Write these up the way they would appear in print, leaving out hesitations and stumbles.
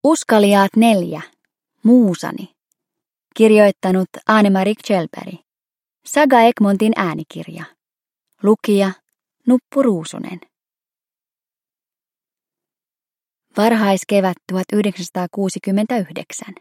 Uskaliaat 4. Muusani. Kirjoittanut Anne-Marie Kjellberg. Saga Egmontin äänikirja. Lukija Nuppu Ruusunen. Varhaiskevät 1969.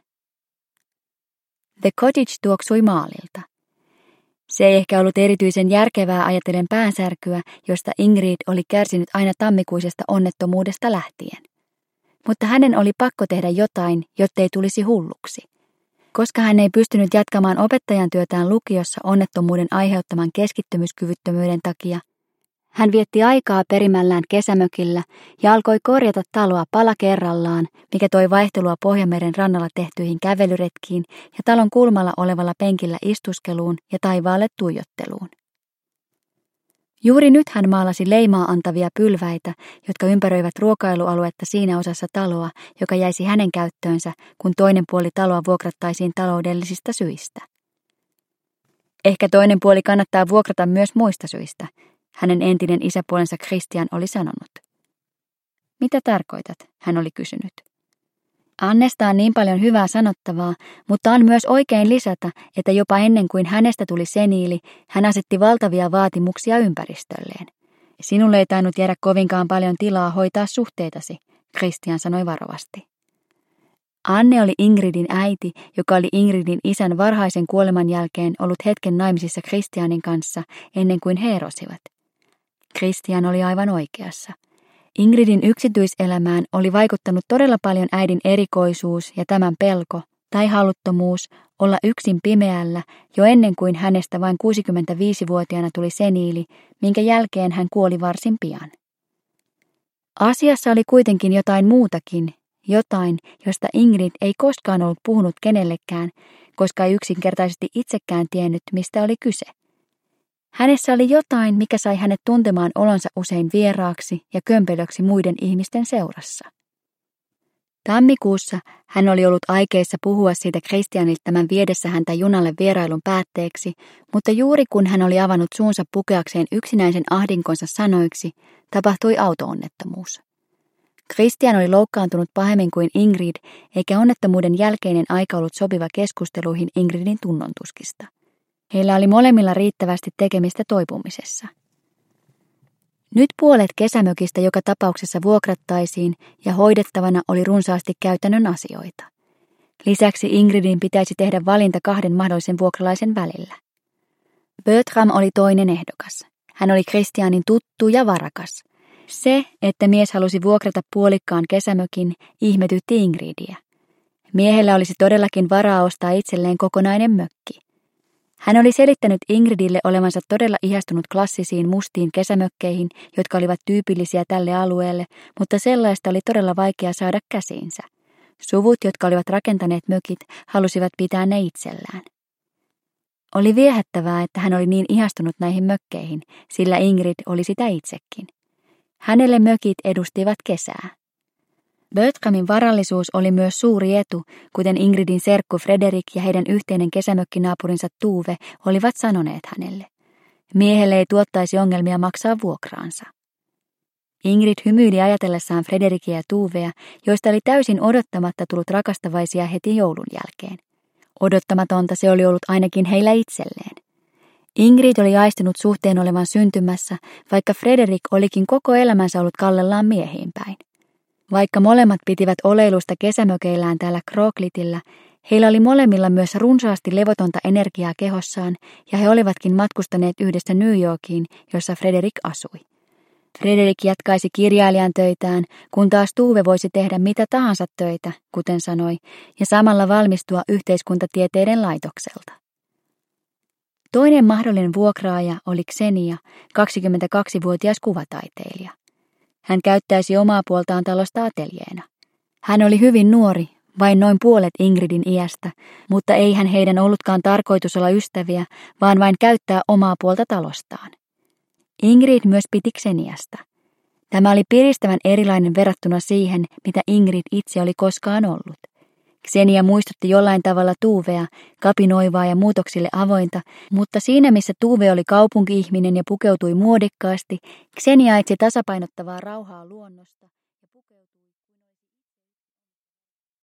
The Cottage tuoksui maalilta. Se ei ehkä ollut erityisen järkevää ajatellen päänsärkyä, josta Ingrid oli kärsinyt aina tammikuisesta onnettomuudesta lähtien. Mutta hänen oli pakko tehdä jotain, jottei tulisi hulluksi. Koska hän ei pystynyt jatkamaan opettajan työtään lukiossa onnettomuuden aiheuttaman keskittymiskyvyttömyyden takia, hän vietti aikaa perimällään kesämökillä ja alkoi korjata taloa pala kerrallaan, mikä toi vaihtelua Pohjanmeren rannalla tehtyihin kävelyretkiin ja talon kulmalla olevalla penkillä istuskeluun ja taivaalle tuijotteluun. Juuri nyt hän maalasi leimaa antavia pylväitä, jotka ympäröivät ruokailualuetta siinä osassa taloa, joka jäisi hänen käyttöönsä, kun toinen puoli taloa vuokrattaisiin taloudellisista syistä. Ehkä toinen puoli kannattaa vuokrata myös muista syistä, hänen entinen isäpuolensa Christian oli sanonut. Mitä tarkoitat, hän oli kysynyt. Annesta on niin paljon hyvää sanottavaa, mutta on myös oikein lisätä, että jopa ennen kuin hänestä tuli seniili, hän asetti valtavia vaatimuksia ympäristölleen. Sinulle ei tainnut jäädä kovinkaan paljon tilaa hoitaa suhteitasi, Christian sanoi varovasti. Anne oli Ingridin äiti, joka oli Ingridin isän varhaisen kuoleman jälkeen ollut hetken naimisissa Christianin kanssa ennen kuin he erosivat. Christian oli aivan oikeassa. Ingridin yksityiselämään oli vaikuttanut todella paljon äidin erikoisuus ja tämän pelko tai haluttomuus olla yksin pimeällä jo ennen kuin hänestä vain 65-vuotiaana tuli seniili, minkä jälkeen hän kuoli varsin pian. Asiassa oli kuitenkin jotain muutakin, jotain, josta Ingrid ei koskaan ollut puhunut kenellekään, koska ei yksinkertaisesti itsekään tiennyt, mistä oli kyse. Hänessä oli jotain, mikä sai hänet tuntemaan olonsa usein vieraaksi ja kömpelöksi muiden ihmisten seurassa. Tammikuussa hän oli ollut aikeissa puhua siitä Christianilta tämän viedessä häntä junalle vierailun päätteeksi, mutta juuri kun hän oli avannut suunsa pukeakseen yksinäisen ahdinkonsa sanoiksi, tapahtui auto-onnettomuus. Christian oli loukkaantunut pahemmin kuin Ingrid, eikä onnettomuuden jälkeinen aika ollut sopiva keskusteluihin Ingridin tunnontuskista. Heillä oli molemmilla riittävästi tekemistä toipumisessa. Nyt puolet kesämökistä joka tapauksessa vuokrattaisiin ja hoidettavana oli runsaasti käytännön asioita. Lisäksi Ingridin pitäisi tehdä valinta 2 mahdollisen vuokralaisen välillä. Bertram oli toinen ehdokas. Hän oli Christianin tuttu ja varakas. Se, että mies halusi vuokrata puolikkaan kesämökin, ihmetytti Ingridiä. Miehellä olisi todellakin varaa ostaa itselleen kokonainen mökki. Hän oli selittänyt Ingridille olevansa todella ihastunut klassisiin mustiin kesämökkeihin, jotka olivat tyypillisiä tälle alueelle, mutta sellaista oli todella vaikea saada käsiinsä. Suvut, jotka olivat rakentaneet mökit, halusivat pitää ne itsellään. Oli viehättävää, että hän oli niin ihastunut näihin mökkeihin, sillä Ingrid oli sitä itsekin. Hänelle mökit edustivat kesää. Bertramin varallisuus oli myös suuri etu, kuten Ingridin serkku Frederik ja heidän yhteinen kesämökkinaapurinsa Tuve olivat sanoneet hänelle. Miehelle ei tuottaisi ongelmia maksaa vuokraansa. Ingrid hymyili ajatellessaan Frederikia ja Tuvea, joista oli täysin odottamatta tullut rakastavaisia heti joulun jälkeen. Odottamatonta se oli ollut ainakin heillä itselleen. Ingrid oli aistinut suhteen olevan syntymässä, vaikka Frederik olikin koko elämänsä ollut kallellaan miehiin päin. Vaikka molemmat pitivät oleilusta kesämökeillään täällä Krooklitillä, heillä oli molemmilla myös runsaasti levotonta energiaa kehossaan ja he olivatkin matkustaneet yhdessä New Yorkiin, jossa Frederik asui. Frederik jatkaisi kirjailijan töitään, kun taas Tuve voisi tehdä mitä tahansa töitä, kuten sanoi, ja samalla valmistua yhteiskuntatieteiden laitokselta. Toinen mahdollinen vuokraaja oli Xenia, 22-vuotias kuvataiteilija. Hän käyttäisi omaa puoltaan talosta ateljeena. Hän oli hyvin nuori, vain noin puolet Ingridin iästä, mutta eihän heidän ollutkaan tarkoitus olla ystäviä, vaan vain käyttää omaa puolta talostaan. Ingrid myös piti Xeniasta. Tämä oli piristävän erilainen verrattuna siihen, mitä Ingrid itse oli koskaan ollut. Xenia muistutti jollain tavalla Tuvea, kapinoivaa ja muutoksille avointa, mutta siinä missä Tuve oli kaupunki-ihminen ja pukeutui muodikkaasti, Xenia etsi tasapainottavaa rauhaa luonnosta.